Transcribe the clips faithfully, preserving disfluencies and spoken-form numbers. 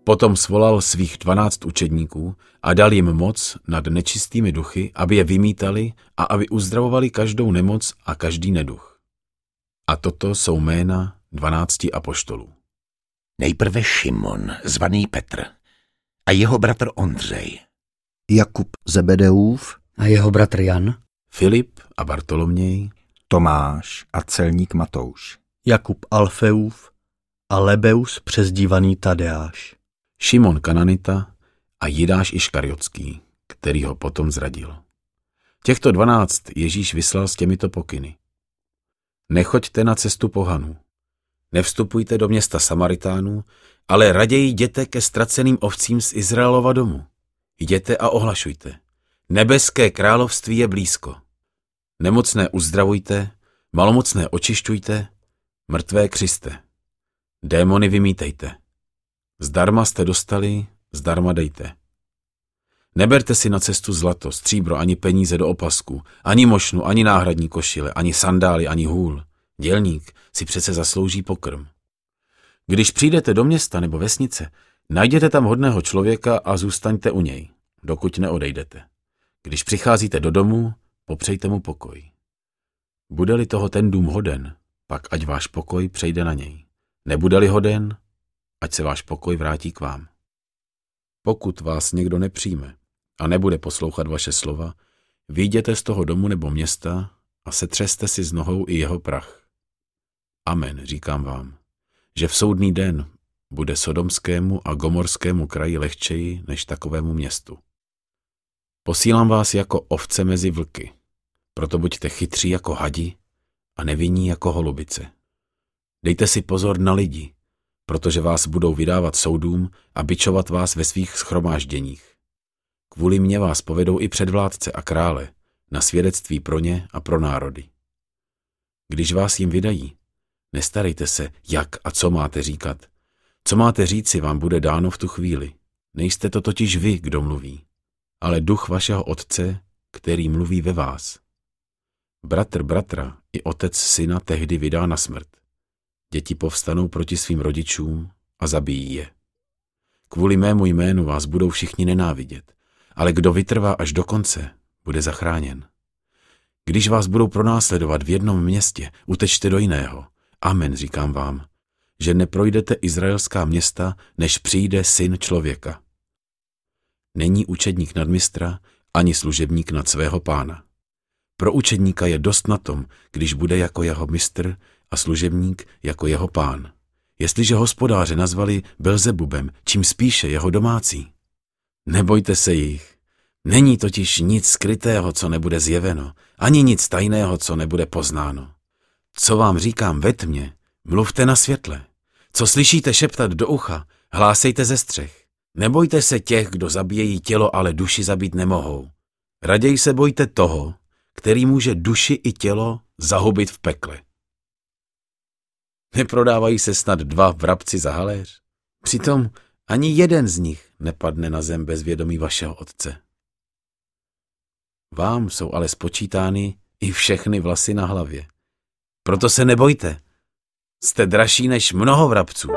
Potom svolal svých dvanáct učedníků a dal jim moc nad nečistými duchy, aby je vymítali a aby uzdravovali každou nemoc a každý neduch. A toto jsou jména dvanácti apoštolů. Nejprve Šimon, zvaný Petr, a jeho bratr Ondřej. Jakub Zebedeův a jeho bratr Jan. Filip a Bartoloměj. Tomáš a celník Matouš. Jakub Alfeův a Lebeus přezdívaný Tadeáš. Šimon Kananita a Jidáš Iškariotský, který ho potom zradil. Těchto dvanáct Ježíš vyslal s těmito pokyny. Nechoďte na cestu pohanů. Nevstupujte do města Samaritánů, ale raději jděte ke ztraceným ovcím z Izraelova domu. Jděte a ohlašujte. Nebeské království je blízko. Nemocné uzdravujte, malomocné očišťujte, mrtvé křiste. Démony vymítejte. Zdarma jste dostali, zdarma dejte. Neberte si na cestu zlato, stříbro, ani peníze do opasku, ani mošnu, ani náhradní košile, ani sandály, ani hůl. Dělník si přece zaslouží pokrm. Když přijdete do města nebo vesnice, najděte tam hodného člověka a zůstaňte u něj, dokud neodejdete. Když přicházíte do domu, popřejte mu pokoj. Bude-li toho ten dům hoden, pak ať váš pokoj přejde na něj. Nebude-li hoden, ať se váš pokoj vrátí k vám. Pokud vás někdo nepřijme a nebude poslouchat vaše slova, vyjděte z toho domu nebo města a setřeste si z nohou i jeho prach. Amen, říkám vám, že v soudný den bude sodomskému a gomorskému kraji lehčeji než takovému městu. Posílám vás jako ovce mezi vlky, proto buďte chytří jako hadi a nevinní jako holubice. Dejte si pozor na lidi, protože vás budou vydávat soudům a bičovat vás ve svých shromážděních. Kvůli mně vás povedou i předvládce a krále, na svědectví pro ně a pro národy. Když vás jim vydají, nestarejte se, jak a co máte říkat. Co máte říci, vám bude dáno v tu chvíli. Nejste to totiž vy, kdo mluví, ale duch vašeho otce, který mluví ve vás. Bratr bratra i otec syna tehdy vydá na smrt. Děti povstanou proti svým rodičům a zabijí je. Kvůli mému jménu vás budou všichni nenávidět, ale kdo vytrvá až do konce, bude zachráněn. Když vás budou pronásledovat v jednom městě, utečte do jiného. Amen, říkám vám, že neprojdete izraelská města, než přijde Syn člověka. Není učedník nadmistra, ani služebník nad svého pána. Pro učedníka je dost na tom, když bude jako jeho mistr a služebník jako jeho pán. Jestliže hospodáře nazvali Belzebubem, čím spíše jeho domácí. Nebojte se jich. Není totiž nic skrytého, co nebude zjeveno, ani nic tajného, co nebude poznáno. Co vám říkám ve tmě, mluvte na světle. Co slyšíte šeptat do ucha, hlásejte ze střech. Nebojte se těch, kdo zabíjejí tělo, ale duši zabít nemohou. Raději se bojte toho, který může duši i tělo zahubit v pekle. Neprodávají se snad dva vrabci za haléř? Přitom ani jeden z nich nepadne na zem bez vědomí vašeho otce. Vám jsou ale spočítány i všechny vlasy na hlavě. Proto se nebojte. Jste dražší než mnoho vrabců.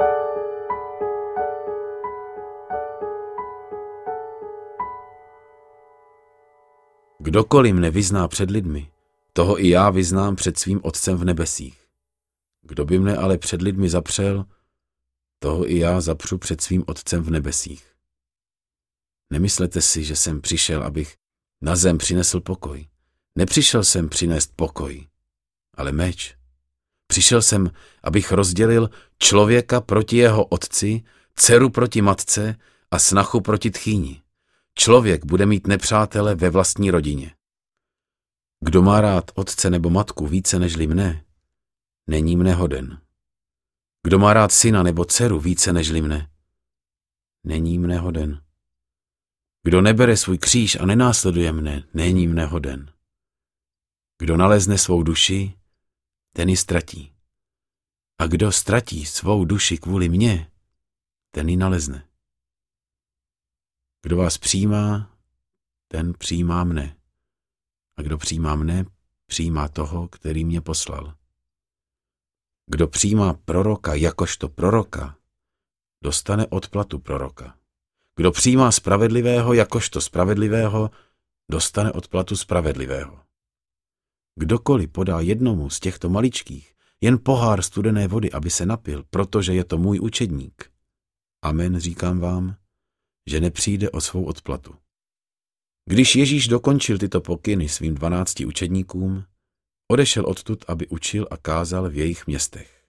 Kdokoliv mne vyzná před lidmi, toho i já vyznám před svým otcem v nebesích. Kdo by mne ale před lidmi zapřel, toho i já zapřu před svým otcem v nebesích. Nemyslete si, že jsem přišel, abych na zem přinesl pokoj. Nepřišel jsem přinést pokoj, ale meč. Přišel jsem, abych rozdělil člověka proti jeho otci, dceru proti matce a snachu proti tchýni. Člověk bude mít nepřátele ve vlastní rodině. Kdo má rád otce nebo matku více nežli mne, není mne hoden. Kdo má rád syna nebo dceru více nežli mne, není mne hoden. Kdo nebere svůj kříž a nenásleduje mne, není mne hoden. Kdo nalezne svou duši, ten ji ztratí. A kdo ztratí svou duši kvůli mně, ten ji nalezne. Kdo vás přijímá, ten přijímá mne. A kdo přijímá mne, přijímá toho, který mě poslal. Kdo přijímá proroka jakožto proroka, dostane odplatu proroka. Kdo přijímá spravedlivého jakožto spravedlivého, dostane odplatu spravedlivého. Kdokoliv podá jednomu z těchto maličkých jen pohár studené vody, aby se napil, protože je to můj učedník, amen, říkám vám, že nepřijde o svou odplatu. Když Ježíš dokončil tyto pokyny svým dvanácti učedníkům, odešel odtud, aby učil a kázal v jejich městech.